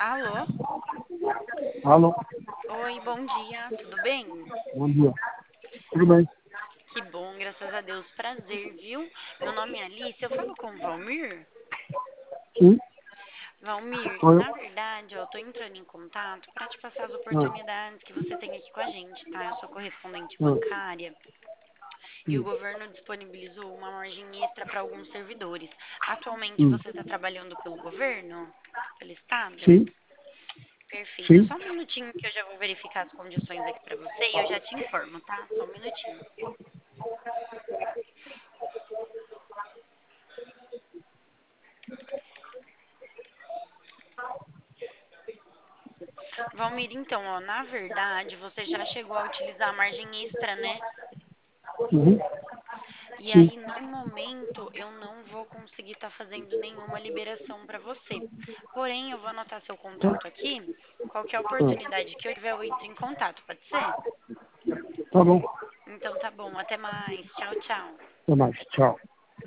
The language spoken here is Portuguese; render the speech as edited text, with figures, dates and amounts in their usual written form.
Alô? Alô, Oi, bom dia, tudo bem? bom dia. Tudo bem? Que bom, graças a Deus, prazer, viu? Meu nome é Alice, eu falo com o Valmir. Sim, Valmir, sou eu. na verdade, eu tô entrando em contato para te passar as Ah, oportunidades que você tem aqui com a gente, tá? Eu sou correspondente ah, bancária e o sim, governo disponibilizou uma margem extra para alguns servidores. Atualmente hum, você está trabalhando pelo governo? Pelo Estado? sim, Perfeito. sim. Só um minutinho que eu já vou verificar as condições aqui para você e eu já te informo, tá? Só um minutinho. Valmir, então, ó, na verdade, você já chegou a utilizar a margem extra, né? Uhum, E sim. aí, no momento, eu não vou conseguir estar fazendo nenhuma liberação para você. Porém, eu vou anotar seu Tá, contato aqui. Qualquer ah, oportunidade que eu tiver, eu entro em contato, pode ser? tá bom. Então, tá bom. Até mais. Tchau, tchau. Até mais. Tchau.